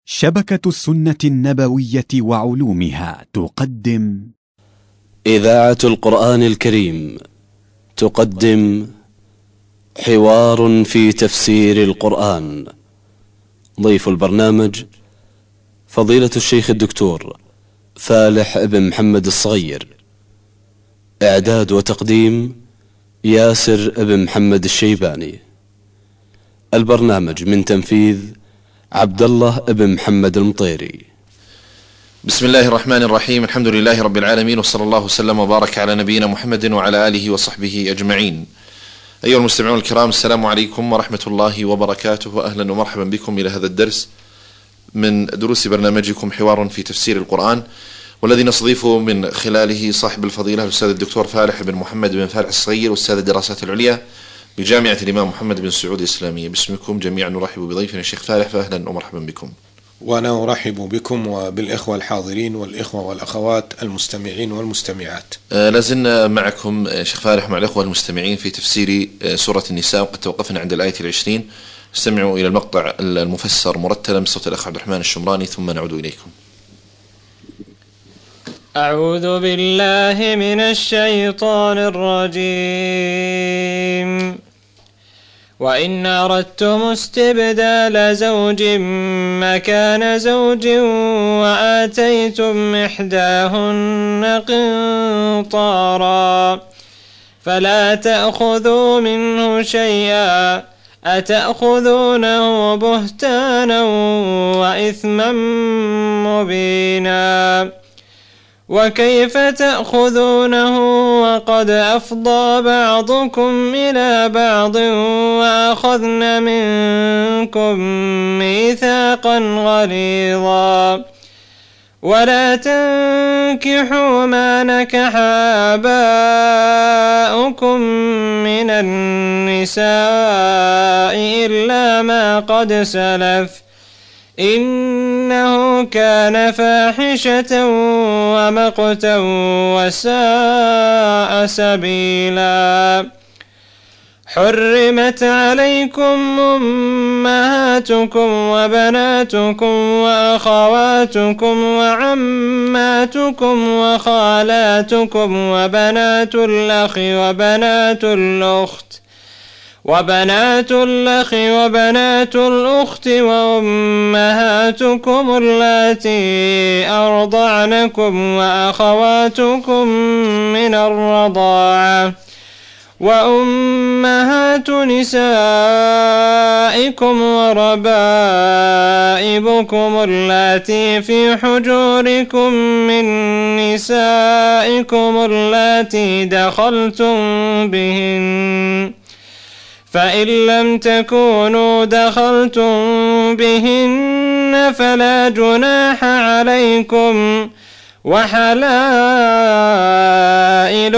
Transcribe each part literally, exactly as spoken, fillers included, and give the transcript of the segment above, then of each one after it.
شبكة السنة النبوية وعلومها تقدم إذاعة القرآن الكريم تقدم حوار في تفسير القرآن. ضيف البرنامج فضيلة الشيخ الدكتور فالح بن محمد الصغير. إعداد وتقديم ياسر بن محمد الشيباني. البرنامج من تنفيذ عبد الله بن محمد المطيري. بسم الله الرحمن الرحيم. الحمد لله رب العالمين، وصلى الله وسلم وبارك على نبينا محمد وعلى آله وصحبه أجمعين. أيها المستمعون الكرام، السلام عليكم ورحمة الله وبركاته، وأهلا ومرحبا بكم إلى هذا الدرس من دروس برنامجكم حوار في تفسير القرآن، والذي نستضيف من خلاله صاحب الفضيلة الأستاذ الدكتور فالح بن محمد بن فالح الصغير، أستاذ الدراسات العليا بجامعة الإمام محمد بن سعود الإسلامية. باسمكم جميعا نرحب بضيفنا الشيخ فالح، فأهلا ومرحبا بكم. وأنا أرحب بكم وبالإخوة الحاضرين والإخوة والأخوات المستمعين والمستمعات. آه لازلنا معكم شيخ فالح مع الإخوة المستمعين في تفسير آه سورة النساء، وقد توقفنا عند الآية العشرين. استمعوا إلى المقطع المفسر مرتلا بصوت الأخ عبد الرحمن الشمراني، ثم نعود إليكم. أعوذ بالله من الشيطان الرجيم. وإن أردتم استبدال زوج مكان زوج وآتيتم إحداهن قنطارا فلا تأخذوا منه شيئا أتأخذونه بهتانا وإثما مبينا وكيف تأخذونه وقد أفضى بعضكم إلى بعض وأخذن منكم ميثاقا غليظا ولا تنكحوا ما نكح آباؤكم من النساء إلا ما قد سلف إنه كان فاحشة ومقتا وساء سبيلا. حرمت عليكم أمهاتكم وبناتكم وأخواتكم وعماتكم وخالاتكم وبنات الأخ وبنات الأخت وبنات الأخ وبنات الأخت وأمهاتكم اللاتي أرضعنكم وأخواتكم من الرضاعة وأمهات نسائكم وربائبكم اللاتي في حجوركم من نسائكم اللاتي دخلتم بهن، فإن لم تكونوا دخلتم بهن فلا جناح عليكم، وحلائل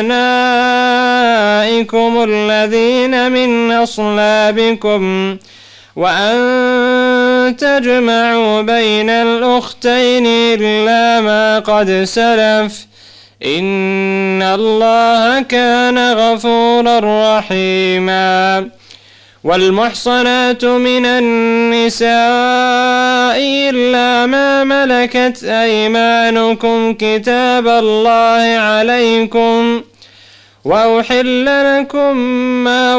أبنائكم الذين من أصلابكم وأن تجمعوا بين الأختين إلا ما قد سلف إن الله كان غفورا رحيما. والمحصنات من النساء إلا ما ملكت أيمانكم كتاب الله عليكم، وأحل لكم ما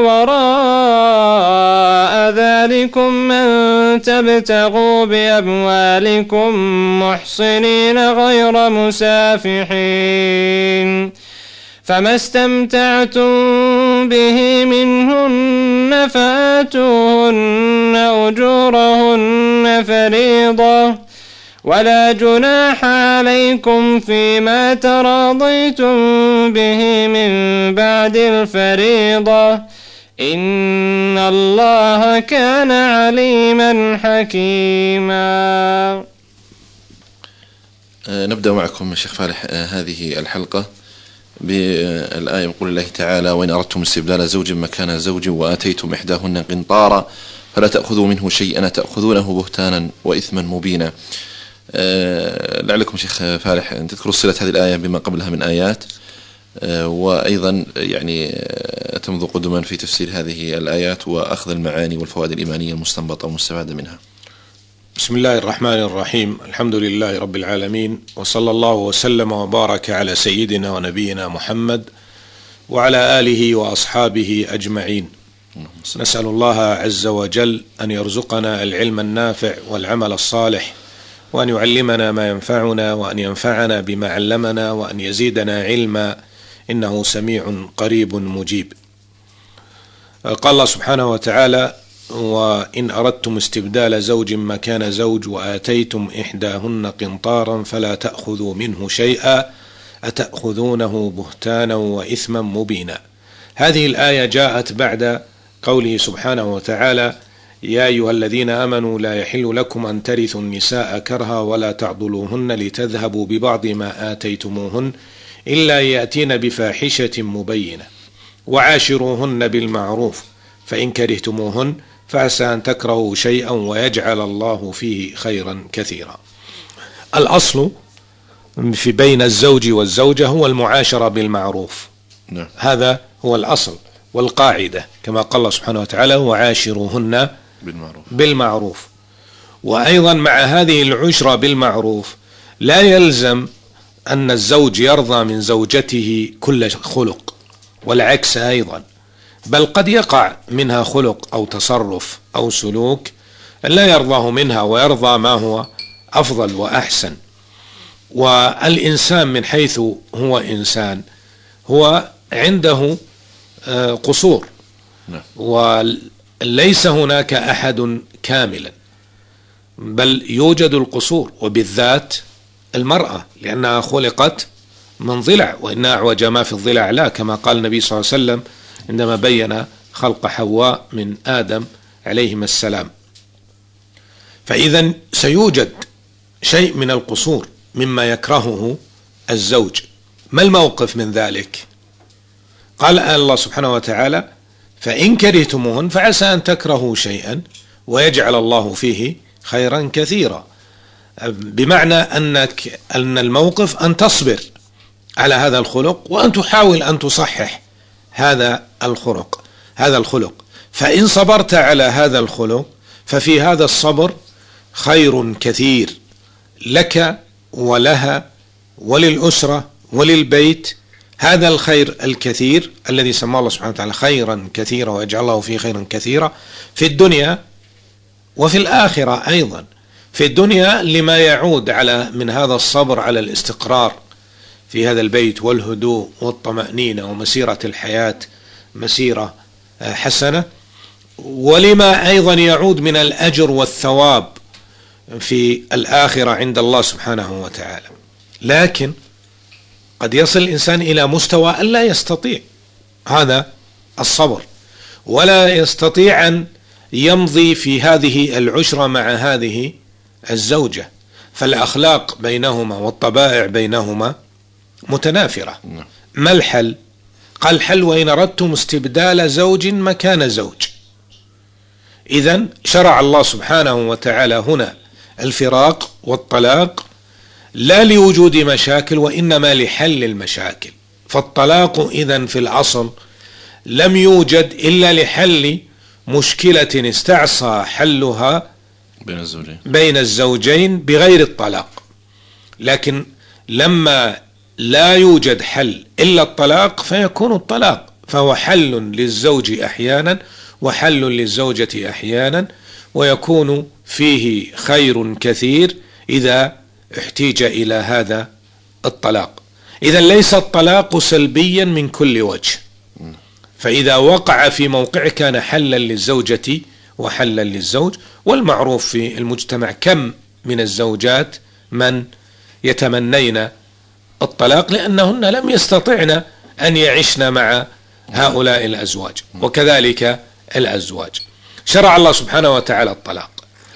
وراء ذلكم أن تبتغوا بأموالكم محصنين غير مسافحين، فما استمتعتم به منهن فآتوهن أجورهن فريضة، ولا جناح عليكم فيما تراضيتم به من بعد الفريضة إن الله كان عليما حكيما. نبدأ معكم الشيخ فالح هذه الحلقة بالآية من قول الله تعالى: وإن أردتم استبدال زوج مكان زوج وآتيتم إحداهن قنطارا فلا تأخذوا منه شيئا تأخذونه بهتانا وإثما مبينا. أه لعلكم شيخ فالح أن تذكروا صلة هذه الآية بما قبلها من آيات، أه وأيضا يعني أه تمضوا قدما في تفسير هذه الآيات وأخذ المعاني والفوائد الإيمانية المستنبطة والمستفادة منها. بسم الله الرحمن الرحيم. الحمد لله رب العالمين، وصلى الله وسلم وبارك على سيدنا ونبينا محمد وعلى آله وأصحابه أجمعين. نسأل الله عز وجل أن يرزقنا العلم النافع والعمل الصالح، وأن يعلمنا ما ينفعنا، وأن ينفعنا بما علمنا، وأن يزيدنا علما، إنه سميع قريب مجيب. قال الله سبحانه وتعالى: وإن أردتم استبدال زوج مكان زوج وآتيتم إحداهن قنطارا فلا تأخذوا منه شيئا أتأخذونه بهتانا وإثما مبينا. هذه الآية جاءت بعد قوله سبحانه وتعالى: يا أيها الذين آمنوا لا يحل لكم أن ترثوا النساء كرها ولا تعضلوهن لتذهبوا ببعض ما آتيتموهن إلا يأتين بفاحشة مبينة وعاشروهن بالمعروف فإن كرهتموهن فعسى أن تكرهوا شيئا ويجعل الله فيه خيرا كثيرا. الأصل في بين الزوج والزوجة هو المعاشرة بالمعروف. نعم. هذا هو الأصل والقاعدة، كما قال الله سبحانه وتعالى: وعاشروهن بالمعروف. بالمعروف. وأيضا مع هذه العشرة بالمعروف لا يلزم أن الزوج يرضى من زوجته كل خلق، والعكس أيضا، بل قد يقع منها خلق أو تصرف أو سلوك لا يرضاه منها ويرضى ما هو أفضل وأحسن. والإنسان من حيث هو إنسان هو عنده قصور، وليس هناك أحد كاملا، بل يوجد القصور، وبالذات المرأة لأنها خلقت من ضلع، وإن أعوج ما في الضلع لا، كما قال النبي صلى الله عليه وسلم عندما بين خلق حواء من آدم عليهما السلام. فإذا سيوجد شيء من القصور مما يكرهه الزوج. ما الموقف من ذلك؟ قال الله سبحانه وتعالى: فإن كرهتموهن فعسى أن تكرهوا شيئا ويجعل الله فيه خيرا كثيرا، بمعنى أنك أن الموقف أن تصبر على هذا الخلق وأن تحاول أن تصحح هذا الخلق هذا الخلق فإن صبرت على هذا الخلق ففي هذا الصبر خير كثير لك ولها وللأسرة وللبيت. هذا الخير الكثير الذي سماه الله سبحانه وتعالى خيرا كثيرا ويجعل الله فيه خيرا كثيرا في الدنيا وفي الآخرة أيضا. في الدنيا لما يعود على من هذا الصبر على الاستقرار في هذا البيت والهدوء والطمأنينة ومسيرة الحياة مسيرة حسنة، ولما أيضا يعود من الأجر والثواب في الآخرة عند الله سبحانه وتعالى. لكن قد يصل الإنسان إلى مستوى أن لا يستطيع هذا الصبر، ولا يستطيع أن يمضي في هذه العشرة مع هذه الزوجة، فالأخلاق بينهما والطبائع بينهما متنافرة. ما الحل؟ قال: الحل وإن أردتم استبدال زوج مكان زوج. إذن شرع الله سبحانه وتعالى هنا الفراق والطلاق لا لوجود مشاكل وإنما لحل المشاكل. فالطلاق إذن في الأصل لم يوجد إلا لحل مشكلة استعصى حلها بين الزوجين, بين الزوجين بغير الطلاق. لكن لما لا يوجد حل إلا الطلاق فيكون الطلاق، فهو حل للزوج أحيانا وحل للزوجة أحيانا، ويكون فيه خير كثير إذا احتيج إلى هذا الطلاق. إذا ليس الطلاق سلبيا من كل وجه، فإذا وقع في موقع كان حلا للزوجة وحلا للزوج. والمعروف في المجتمع كم من الزوجات من يتمنين الطلاق لأنهن لم يستطعن أن يعشن مع هؤلاء الأزواج، وكذلك الأزواج. شرع الله سبحانه وتعالى الطلاق.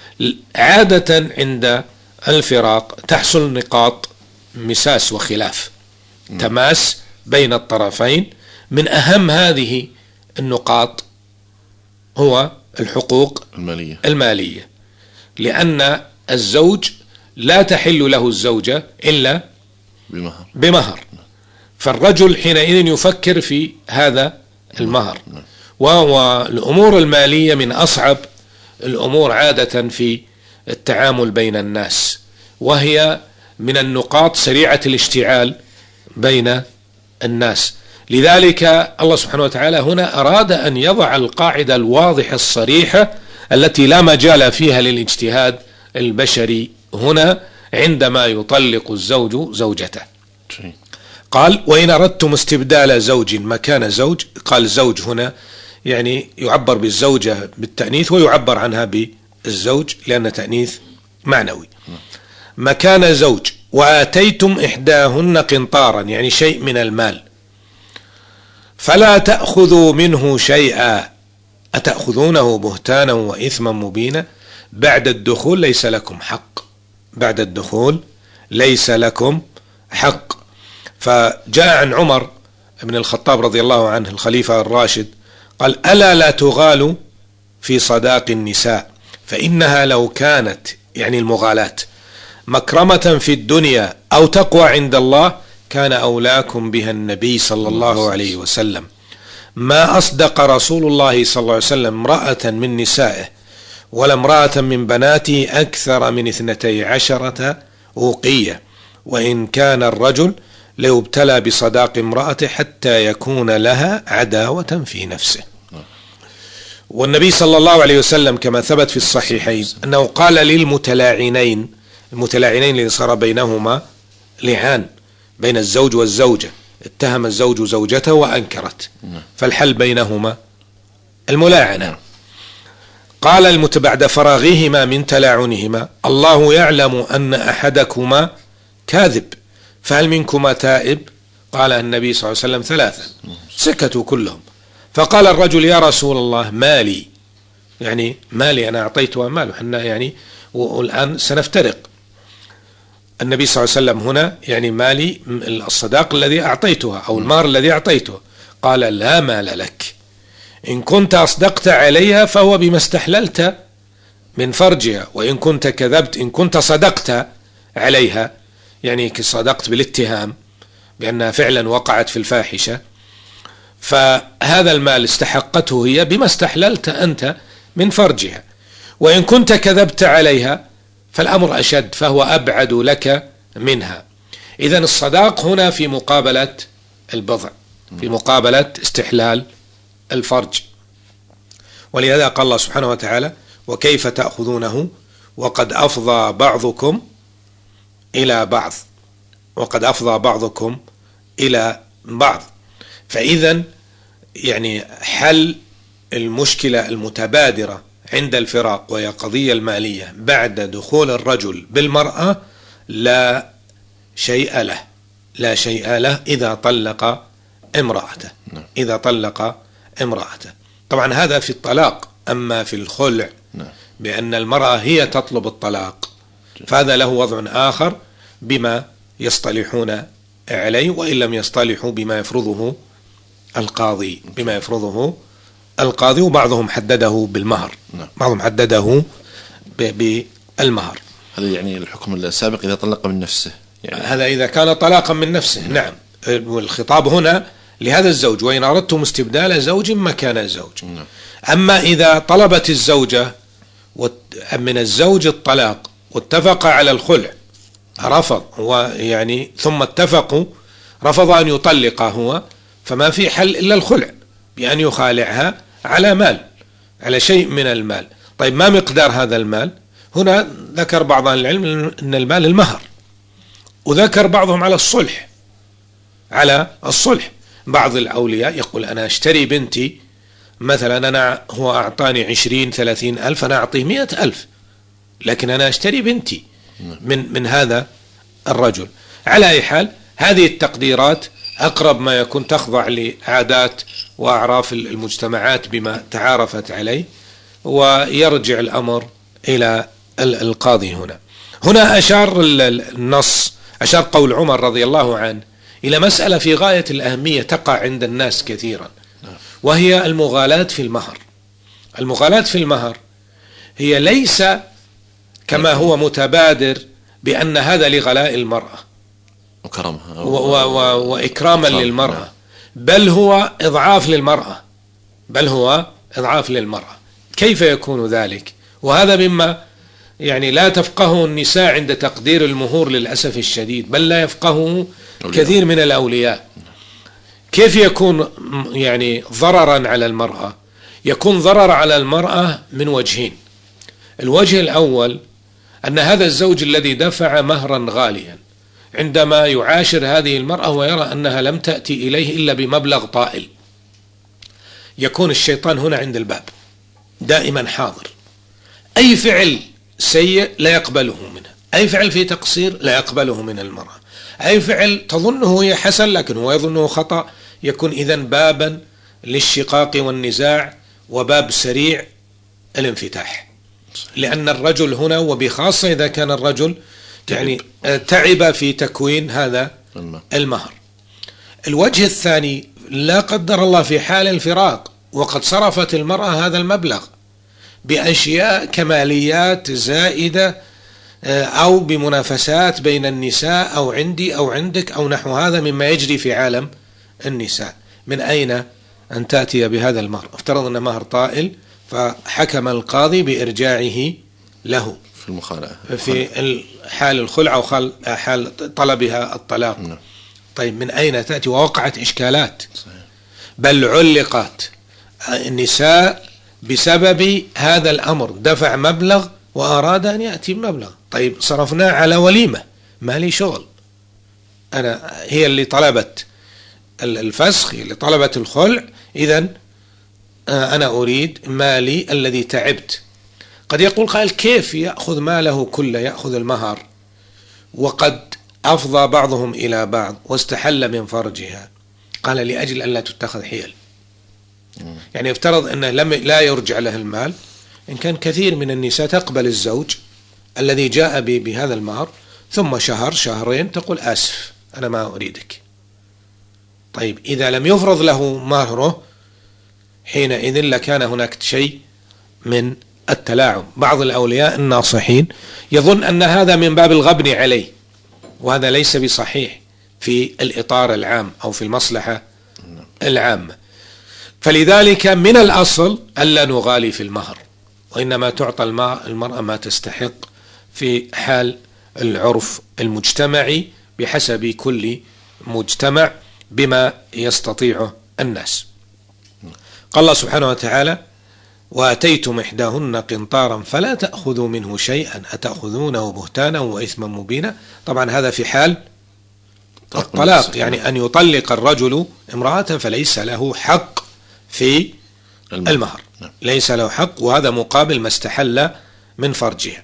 عادة عند الفراق تحصل نقاط مساس وخلاف، تماس بين الطرفين. من أهم هذه النقاط هو الحقوق المالية, المالية لأن الزوج لا تحل له الزوجة إلا بمهر, بمهر. فالرجل حينئذ يفكر في هذا المهر، وهو الأمور المالية من أصعب الأمور عادة في التعامل بين الناس، وهي من النقاط سريعة الاشتعال بين الناس. لذلك الله سبحانه وتعالى هنا أراد أن يضع القاعدة الواضحة الصريحة التي لا مجال فيها للاجتهاد البشري هنا عندما يطلق الزوج زوجته. قال: وإن أردتم استبدال زوج مكان زوج. قال زوج هنا يعني يعبر بالزوجة بالتأنيث ويعبر عنها بالزوج لأن تأنيث معنوي. مكان زوج وآتيتم إحداهن قنطارا يعني شيء من المال فلا تأخذوا منه شيئا أتأخذونه بهتانا وإثما مبينا. بعد الدخول ليس لكم حق، بعد الدخول ليس لكم حق. فجاء عن عمر بن الخطاب رضي الله عنه الخليفة الراشد قال: ألا لا تغالوا في صداق النساء فإنها لو كانت يعني المغالاة مكرمة في الدنيا أو تقوى عند الله كان أولاكم بها النبي صلى الله عليه وسلم. ما أصدق رسول الله صلى الله عليه وسلم امرأة من نسائه ولا امرأة من بناته أكثر من اثنتي عشرة أوقية، وإن كان الرجل ليبتلى بصداق امرأته حتى يكون لها عداوة في نفسه. والنبي صلى الله عليه وسلم كما ثبت في الصحيحين أنه قال للمتلاعنين، المتلاعنين اللي صار بينهما لعان بين الزوج والزوجة، اتهم الزوج زوجته وأنكرت، فالحل بينهما الملاعنة. قال المت بعد فراغهما من تلاعنهما: الله يعلم أن أحدكما كاذب فهل منكما تائب؟ قال النبي صلى الله عليه وسلم: ثلاثا. سكتوا كلهم. فقال الرجل: يا رسول الله مالي، يعني مالي أنا أعطيتها ماله حنا يعني والآن سنفترق. النبي صلى الله عليه وسلم هنا يعني مالي الصداق الذي أعطيتها أو المهر الذي أعطيته. قال: لا مال لك، إن كنت أصدقت عليها فهو بما استحللت من فرجها، وإن كنت كذبت إن كنت صدقت عليها يعني صدقت بالاتهام بأنها فعلا وقعت في الفاحشة، فهذا المال استحقته هي بما استحللت أنت من فرجها، وإن كنت كذبت عليها فالأمر أشد فهو أبعد لك منها. إذن الصداق هنا في مقابلة البضع، في مقابلة استحلال الفرج. ولهذا قال الله سبحانه وتعالى: وكيف تأخذونه وقد أفضى بعضكم إلى بعض، وقد أفضى بعضكم إلى بعض. فإذا يعني حل المشكلة المتبادرة عند الفراق وهي قضية المالية بعد دخول الرجل بالمرأة لا شيء له، لا شيء له إذا طلق امرأته، إذا طلق امرأته. طبعا هذا في الطلاق. أما في الخلع بأن المرأة هي تطلب الطلاق فهذا له وضع آخر بما يصطلحون عليه، وإن لم يصطلحوا بما يفرضه القاضي، بما يفرضه القاضي. وبعضهم حدده بالمهر، بعضهم حدده بالمهر. هذا يعني الحكم السابق إذا طلق من نفسه يعني. هذا إذا كان طلاقا من نفسه. نعم. والخطاب هنا لهذا الزوج: وإن أردتم استبدال زوج مكان زوج. أما إذا طلبت الزوجة من الزوج الطلاق واتفق على الخلع رفض ويعني ثم اتفقوا رفض أن يطلقها هو، فما في حل إلا الخلع بأن يخالعها على مال، على شيء من المال. طيب ما مقدار هذا المال؟ هنا ذكر بعض أهل العلم أن المال المهر، وذكر بعضهم على الصلح، على الصلح. بعض الأولياء يقول: أنا أشتري بنتي مثلا، أنا هو أعطاني عشرين ثلاثين ألف، أنا أعطيه مئة ألف، لكن أنا أشتري بنتي من من هذا الرجل. على أي حال هذه التقديرات أقرب ما يكون تخضع لعادات وأعراف المجتمعات بما تعارفت عليه، ويرجع الأمر إلى القاضي. هنا هنا أشار النص، أشار قول عمر رضي الله عنه إلى مسألة في غاية الأهمية تقع عند الناس كثيرا، وهي المغالاة في المهر. المغالاة في المهر هي ليس كما هو متبادر بأن هذا لغلاء المرأة وكرمها وإكراما للمرأة، بل هو إضعاف للمرأة، بل هو إضعاف للمرأة. كيف يكون ذلك؟ وهذا مما يعني لا تفقهه النساء عند تقدير المهور للأسف الشديد، بل لا يفقهه كثير من الأولياء. كيف يكون يعني ضررا على المرأة؟ يكون ضرر على المرأة من وجهين. الوجه الأول أن هذا الزوج الذي دفع مهرا غاليا عندما يعاشر هذه المرأة ويرى أنها لم تأتي إليه إلا بمبلغ طائل، يكون الشيطان هنا عند الباب دائما حاضر. أي فعل سيء لا يقبله منها، أي فعل فيه تقصير لا يقبله من المرأة، أي فعل تظنه هي حسن لكن هو يظنه خطأ، يكون إذن بابا للشقاق والنزاع وباب سريع الانفتاح. لأن الرجل هنا وبخاصة إذا كان الرجل يعني تعب في تكوين هذا المهر. الوجه الثاني، لا قدر الله في حال الفراق وقد صرفت المرأة هذا المبلغ بأشياء كماليات زائدة أو بمنافسات بين النساء أو عندي أو عندك أو نحو هذا مما يجري في عالم النساء، من أين أن تأتي بهذا المهر؟ افترض أن مهر طائل فحكم القاضي بإرجاعه له في المخالعة في حال الخلع أو حال طلبها الطلاق. م. طيب من أين تأتي؟ ووقعت إشكالات. صحيح. بل علقت النساء بسبب هذا الأمر، دفع مبلغ وأراد أن يأتي بمبلغ. طيب صرفناه على وليمة، ما لي شغل، أنا هي اللي طلبت الفسخ، هي اللي طلبت الخلع، إذن أنا أريد مالي الذي تعبت. قد يقول قائل كيف يأخذ ماله كله، يأخذ المهر وقد أفضى بعضهم إلى بعض واستحل من فرجها؟ قال لأجل أن لا تتخذ حيل. يعني افترض أنه لم لا يرجع له المال، إن كان كثير من النساء تقبل الزوج الذي جاء بهذا المهر ثم شهر شهرين تقول آسف أنا ما أريدك. طيب إذا لم يفرض له مهره حينئذ لكان هناك شيء من التلاعب. بعض الأولياء الناصحين يظن أن هذا من باب الغبن عليه، وهذا ليس بصحيح في الإطار العام أو في المصلحة العامة. فلذلك من الأصل ألا نغالي في المهر، وإنما تعطى المرأة ما تستحق في حال العرف المجتمعي بحسب كل مجتمع بما يستطيعه الناس. قال الله سبحانه وتعالى وآتيتم إحداهن قنطارا فلا تأخذوا منه شيئا أتأخذونه بهتانا وإثما مبينا. طبعا هذا في حال الطلاق، يعني أن يطلق الرجل امرأة فليس له حق في المهر، ليس له حق، وهذا مقابل ما استحل من فرجها.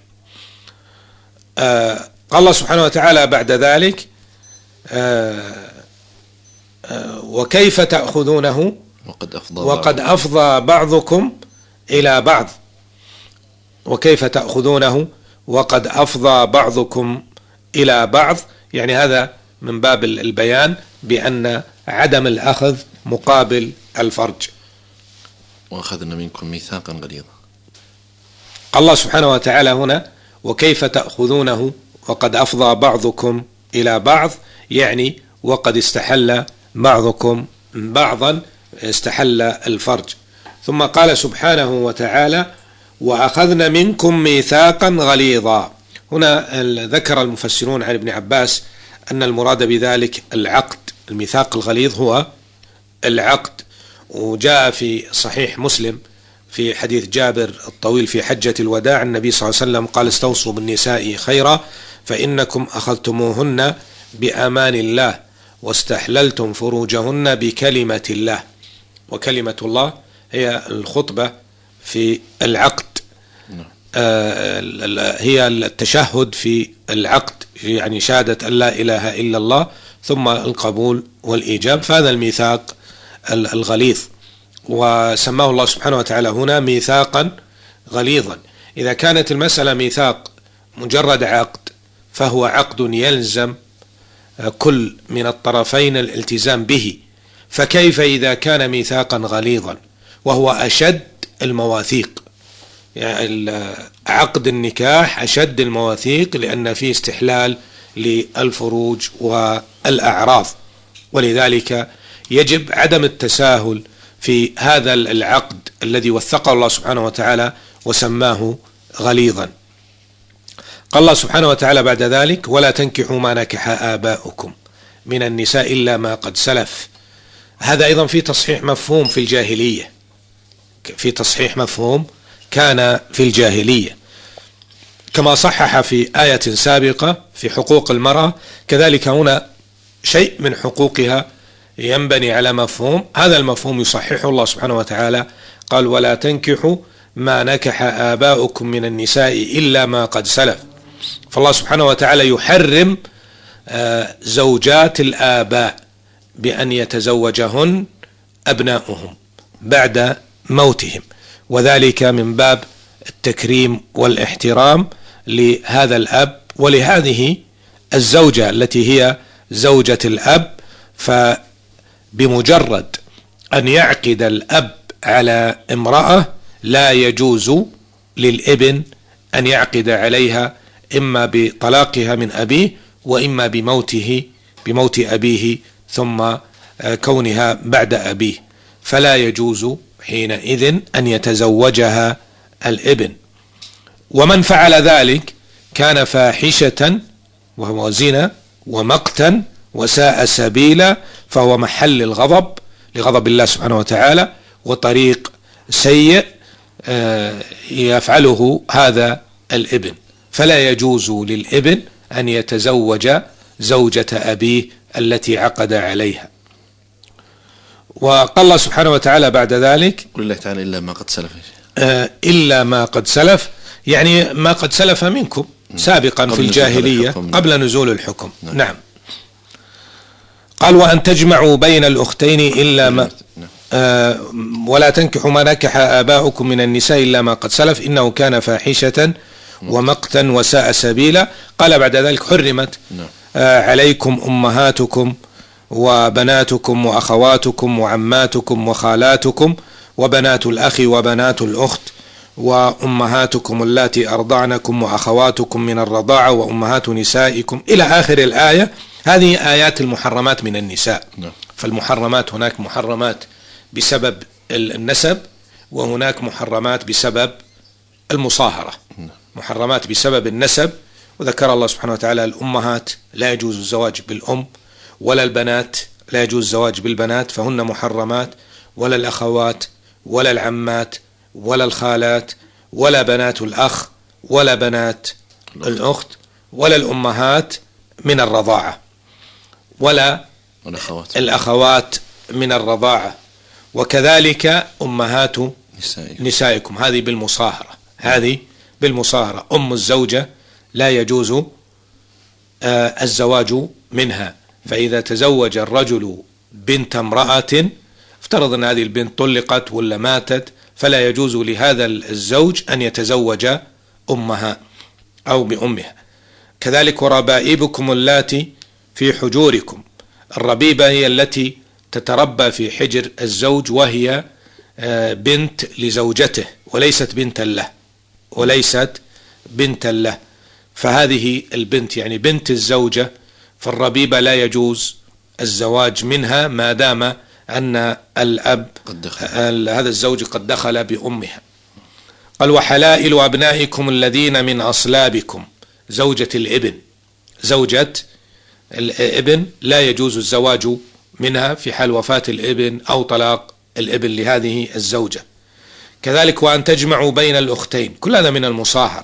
آه قال الله سبحانه وتعالى بعد ذلك آه آه وكيف تأخذونه وقد أفضى, وقد أفضى بعضكم إلى بعض، وكيف تأخذونه وقد أفضى بعضكم إلى بعض، يعني هذا من باب البيان بأن عدم الأخذ مقابل الفرج. وأخذنا منكم ميثاقا غليظا. الله سبحانه وتعالى هنا وكيف تأخذونه وقد أفضى بعضكم إلى بعض، يعني وقد استحل بعضكم بعضا، استحل الفرج. ثم قال سبحانه وتعالى وأخذنا منكم ميثاقا غليظا. هنا ذكر المفسرون عن ابن عباس أن المراد بذلك العقد، الميثاق الغليظ هو العقد. وجاء في صحيح مسلم في حديث جابر الطويل في حجة الوداع النبي صلى الله عليه وسلم قال استوصوا بالنساء خيرا فإنكم أخذتموهن بأمان الله واستحللتم فروجهن بكلمة الله. وكلمة الله هي الخطبة في العقد، آه هي التشهد في العقد، يعني شهادة أن لا إله إلا الله ثم القبول والإيجاب، فهذا الميثاق الغليظ. وسماه الله سبحانه وتعالى هنا ميثاقا غليظا. إذا كانت المسألة ميثاق مجرد عقد فهو عقد يلزم كل من الطرفين الالتزام به، فكيف إذا كان ميثاقا غليظا وهو أشد المواثيق؟ يعني عقد النكاح أشد المواثيق لأن فيه استحلال للفروج والأعراض، ولذلك يجب عدم التساهل في هذا العقد الذي وثقه الله سبحانه وتعالى وسماه غليظا. قال الله سبحانه وتعالى بعد ذلك: ولا تنكحوا ما نكح آباؤكم من النساء إلا ما قد سلف. هذا أيضا في تصحيح مفهوم في الجاهلية، في تصحيح مفهوم كان في الجاهلية، كما صحح في آية سابقة في حقوق المرأة، كذلك هنا شيء من حقوقها ينبني على مفهوم، هذا المفهوم يصححه الله سبحانه وتعالى، قال: ولا تنكحوا ما نكح آباؤكم من النساء إلا ما قد سلف. فالله سبحانه وتعالى يحرم زوجات الآباء بأن يتزوجهن أبناؤهم بعد موتهم، وذلك من باب التكريم والاحترام لهذا الأب ولهذه الزوجة التي هي زوجة الأب. فبمجرد أن يعقد الأب على امرأة لا يجوز للابن أن يعقد عليها إما بطلاقها من أبيه وإما بموته بموت أبيه ثم كونها بعد أبيه، فلا يجوز حينئذ أن يتزوجها الابن. ومن فعل ذلك كان فاحشة وهو زنا ومقتا وساء سبيلا، فهو محل الغضب لغضب الله سبحانه وتعالى، وطريق سيء يفعله هذا الابن. فلا يجوز للابن أن يتزوج زوجة أبيه التي عقد عليها. وقال الله سبحانه وتعالى بعد ذلك: قل الله تعالى: إلا ما قد سلف. إلا ما قد سلف، يعني ما قد سلف منكم سابقا في الجاهلية قبل نزول الحكم. نعم, نعم. قال: وأن تجمعوا بين الأختين إلا ما آه ولا تنكحوا ما نكح آباؤكم من النساء إلا ما قد سلف إنه كان فاحشة ومقتا وساء سبيلا. قال بعد ذلك: حرمت آه عليكم أمهاتكم وبناتكم وأخواتكم وعماتكم وخالاتكم وبنات الأخ وبنات الأخت وأمهاتكم اللاتي أرضعنكم وأخواتكم من الرضاعة وأمهات نسائكم إلى آخر الآية. هذه آيات المحرمات من النساء. فالمحرمات هناك محرمات بسبب النسب، وهناك محرمات بسبب المصاهرة. محرمات بسبب النسب، وذكر الله سبحانه وتعالى: الأمهات لا يجوز الزواج بالأم، ولا البنات لا يجوز الزواج بالبنات فهن محرمات، ولا الأخوات ولا العمات ولا الخالات ولا بنات الأخ ولا بنات الأخت ولا الأمهات من الرضاعة ولا الأخوات من الرضاعة، وكذلك أمهات نسائكم, نسائكم. هذه بالمصاهرة، هذه بالمصاهرة. أم الزوجة لا يجوز آه الزواج منها. فإذا تزوج الرجل بنت امرأة، افترض أن هذه البنت طلقت ولا ماتت، فلا يجوز لهذا الزوج أن يتزوج أمها أو بأمها. كذلك وربائبكم اللاتي في حجوركم. الربيبة هي التي تتربى في حجر الزوج، وهي بنت لزوجته وليست بنتا له وليست بنتا له فهذه البنت يعني بنت الزوجة، فالربيبة لا يجوز الزواج منها ما دام أن الأب هذا الزوج قد دخل بأمها. قال: وحلائل أبنائكم الذين من أصلابكم. زوجة الابن، زوجة الابن لا يجوز الزواج منها في حال وفاة الابن أو طلاق الابن لهذه الزوجة. كذلك وأن تجمعوا بين الأختين، كل هذا من المصاهرة.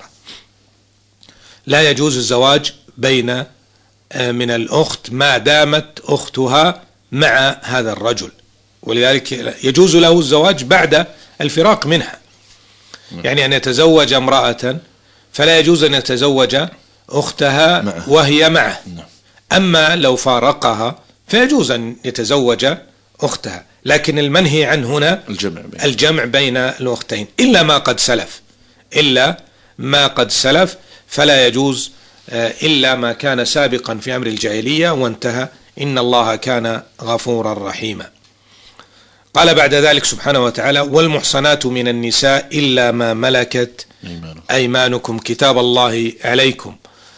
لا يجوز الزواج بين من الأخت ما دامت أختها مع هذا الرجل، ولذلك يجوز له الزواج بعد الفراق منها. يعني أن يتزوج امرأة فلا يجوز أن يتزوج أختها وهي معه. أما لو فارقها فيجوز أن يتزوج أختها، لكن المنهي عنه هنا الجمع بين, الجمع بين الأختين إلا ما قد سلف. إلا ما قد سلف فلا يجوز إلا ما كان سابقا في أمر الجاهلية وانتهى. إن الله كان غفورا رحيما. قال بعد ذلك سبحانه وتعالى: والمحصنات من النساء إلا ما ملكت أيمانكم كتاب الله عليكم.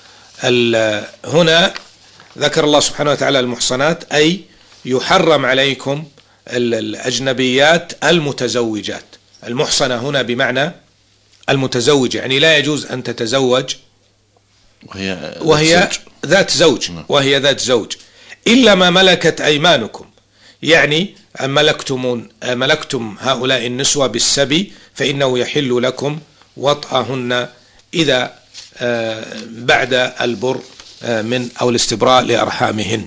هنا ذكر الله سبحانه وتعالى المحصنات، أي يحرم عليكم الأجنبيات المتزوجات. المحصنة هنا بمعنى المتزوجة، يعني لا يجوز أن تتزوج وهي, وهي ذات زوج وهي ذات زوج إلا ما ملكت أيمانكم، يعني ملكتم ملكتم هؤلاء النسوة بالسبي فإنه يحل لكم وطئهن إذا بعد البر من أو الاستبراء لأرحامهن.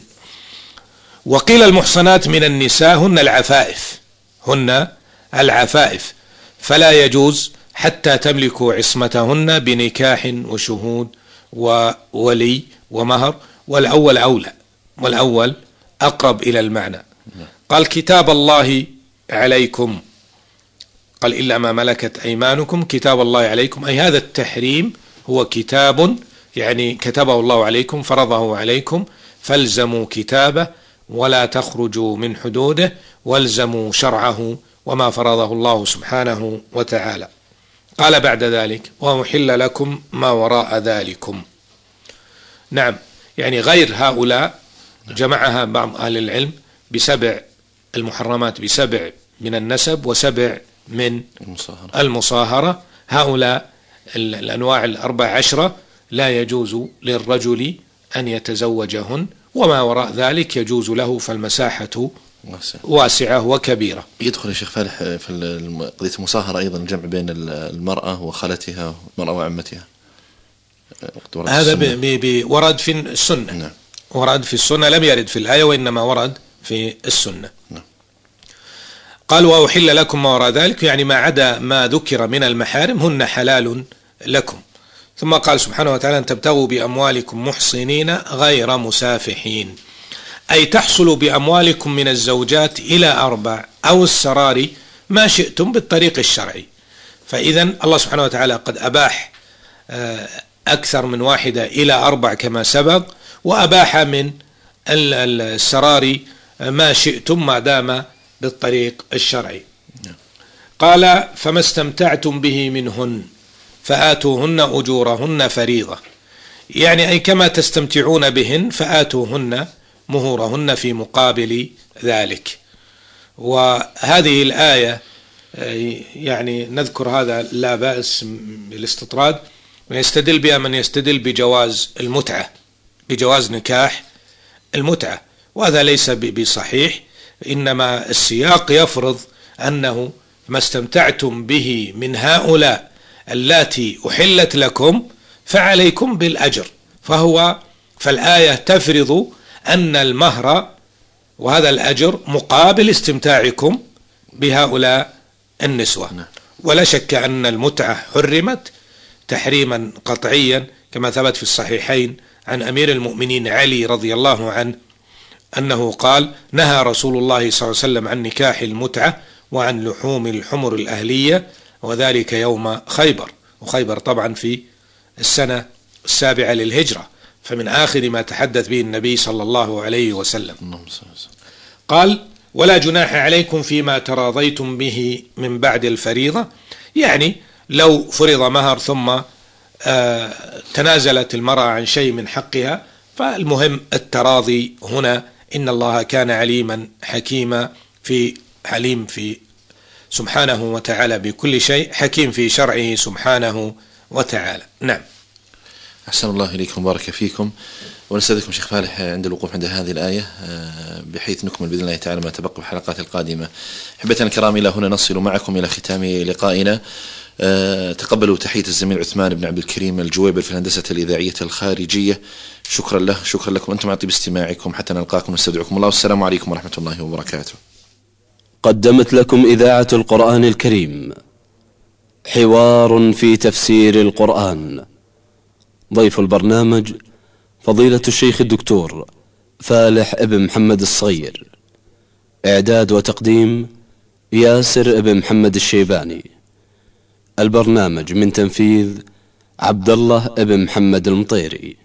وقيل المحصنات من النساء هن العفائف هن العفائف فلا يجوز حتى تملكوا عصمتهن بنكاح وشهود وولي ومهر، والأول أولى والأول أقرب إلى المعنى. قال كتاب الله عليكم، قال إلا ما ملكت أيمانكم، كتاب الله عليكم أي هذا التحريم هو كتاب يعني كتبه الله عليكم فرضه عليكم، فالزموا كتابه ولا تخرجوا من حدوده والزموا شرعه وما فرضه الله سبحانه وتعالى. قال بعد ذلك وأحل لكم ما وراء ذلكم. نعم، يعني غير هؤلاء جمعها بعض أهل العلم بسبع المحرمات، بسبع من النسب وسبع من المصاهرة, المصاهرة. هؤلاء الأنواع الأربع عشرة لا يجوز للرجل أن يتزوجهن، وما وراء ذلك يجوز له، فالمساحة واسعة وكبيرة. يدخل يا شيخ فالح في قضية المصاهرة أيضا الجمع بين المرأة وخالتها المرأة وعمتها، هذا ورد في السنة. نعم. ورد في السنة، لم يرد في الآية وإنما ورد في السنة. نعم. قال وأحل لكم ما وراء ذلك، يعني ما عدا ما ذكر من المحارم هن حلال لكم. ثم قال سبحانه وتعالى أن تبتغوا بأموالكم محصنين غير مسافحين، أي تحصلوا بأموالكم من الزوجات إلى أربع أو السرار ما شئتم بالطريق الشرعي. فإذا الله سبحانه وتعالى قد أباح أكثر من واحدة إلى أربع كما سبق، وأباح من السرار ما شئتم ما دام بالطريق الشرعي. قال فما استمتعتم به منهن فآتوهن أجورهن فريضة، يعني أي كما تستمتعون بهن فآتوهن مهورهن في مقابل ذلك. وهذه الآية يعني نذكر هذا لا بأس بالاستطراد، ويستدل بها من يستدل بجواز المتعة، بجواز نكاح المتعة، وهذا ليس بصحيح، إنما السياق يفرض أنه ما استمتعتم به من هؤلاء اللاتي أحلت لكم فعليكم بالأجر، فهو فالآية تفرض أن المهر وهذا الأجر مقابل استمتاعكم بهؤلاء النسوة. ولا شك أن المتعة حرمت تحريما قطعيا كما ثبت في الصحيحين عن أمير المؤمنين علي رضي الله عنه أنه قال نهى رسول الله صلى الله عليه وسلم عن نكاح المتعة وعن لحوم الحمر الأهلية، وذلك يوم خيبر، وخيبر طبعا في السنة السابعة للهجرة، فمن آخر ما تحدث به النبي صلى الله عليه وسلم. قال ولا جناح عليكم فيما تراضيتم به من بعد الفريضة، يعني لو فرض مهر ثم آه تنازلت المرأة عن شيء من حقها، فالمهم التراضي هنا، إن الله كان عليما حكيما، في حليم في سبحانه وتعالى بكل شيء، حكيم في شرعه سبحانه وتعالى. نعم. أحسن الله إليكم، بارك فيكم. ونستاذنكم شيخ فالح عند الوقوف عند هذه الآية بحيث نكمل بإذن الله تعالى ما تبقى في الحلقات القادمة. أحبتنا الكرام، إلى هنا نصل معكم إلى ختام لقائنا. تقبلوا تحية الزميل عثمان بن عبد الكريم الجويبر في الهندسة الإذاعية الخارجية، شكرا له، شكرا لكم أنتم على طيب استماعكم، حتى نلقاكم ونستودعكم الله، والسلام عليكم ورحمة الله وبركاته. قدمت لكم إذاعة القرآن الكريم حوار في تفسير القرآن. ضيف البرنامج فضيلة الشيخ الدكتور فالح ابن محمد الصغير، إعداد وتقديم ياسر ابن محمد الشيباني، البرنامج من تنفيذ عبد الله ابن محمد المطيري.